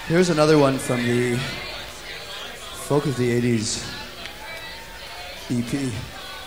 Here's another one from the Folk of the 80s EP.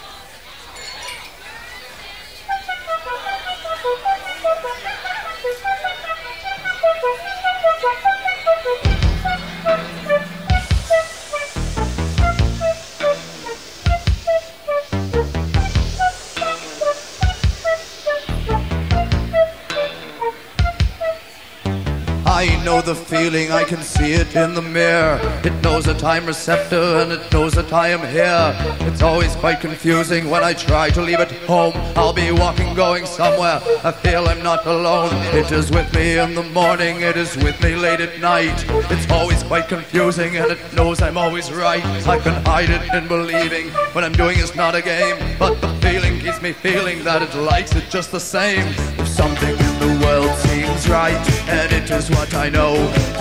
I know the feeling, I can see it in the mirror. It knows that I'm receptive and it knows that I am here. It's always quite confusing when I try to leave it home. I'll be walking, going somewhere, I feel I'm not alone. It is with me in the morning, it is with me late at night. It's always quite confusing and it knows I'm always right. I can hide it in believing what I'm doing is not a game, but the feeling keeps me feeling that it likes it just the same. If something in the world seems right, and it is what I know,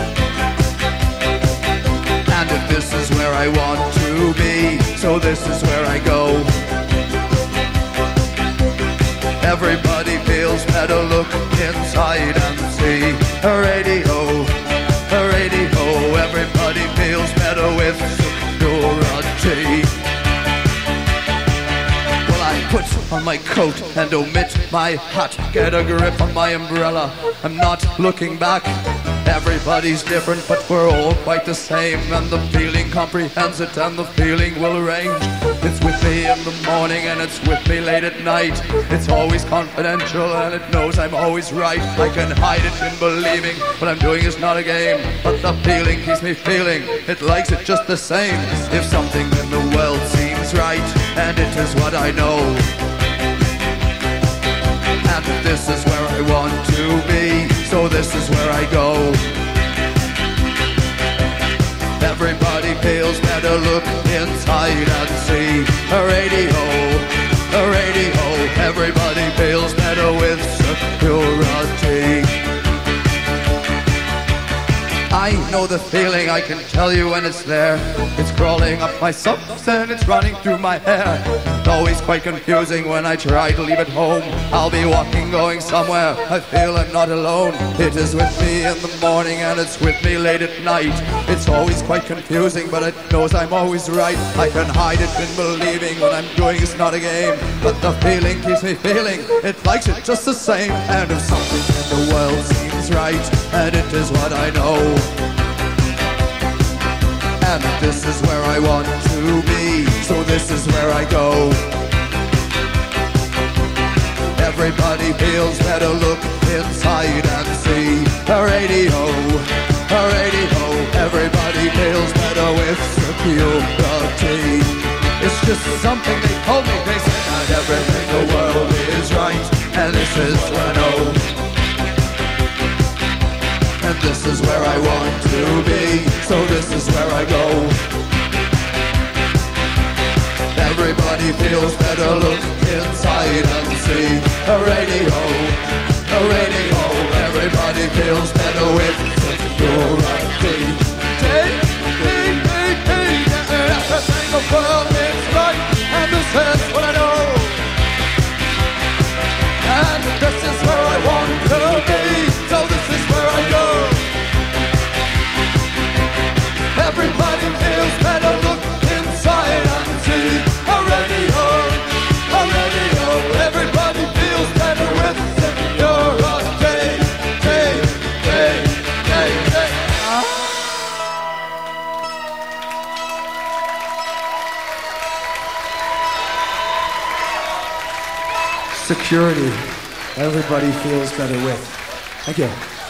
and if this is where I want to be, so this is where I go. Everybody feels better, look inside and see a radio, a radio. Everybody feels better with security. Put on my coat and omit my hat. Get a grip on my umbrella, I'm not looking back. Everybody's different, but we're all quite the same, and the feeling comprehends it and the feeling will arrange. It's with me in the morning and it's with me late at night. It's always confidential and it knows I'm always right. I can hide it in believing what I'm doing is not a game, but the feeling keeps me feeling it likes it just the same. If something in the world seems right, and it is what I know, and this is where I want to be, so this is where I go. Everybody feels better, look inside and see a radio, a radio. Everybody feels better with security. I know the feeling, I can tell you when it's there. It's crawling up my socks and it's running through my hair. It's always quite confusing when I try to leave it home. I'll be walking, going somewhere, I feel I'm not alone. It is with me in the morning and it's with me late at night. It's always quite confusing, but it knows I'm always right. I can hide it in believing what I'm doing is not a game, but the feeling keeps me feeling it likes it just the same. And if something in the world seems right, and it is what I know, and this is where I want to be, so this is where I go. Everybody feels better, look inside and see a radio, a radio. Everybody feels better with security. It's just something they told me, they said that everything in the world is right, and this is what I know, and this is where I want to be, so this is where I go. Everybody feels better, look inside and see a radio, a radio. Everybody feels better with security. Everything in the world is right, and this is what I know, and this is where I want to be, so this is where I go. Everybody feels better, look inside and see a radio, a radio. Everybody feels better with security. Security, everybody feels better with. Thank you.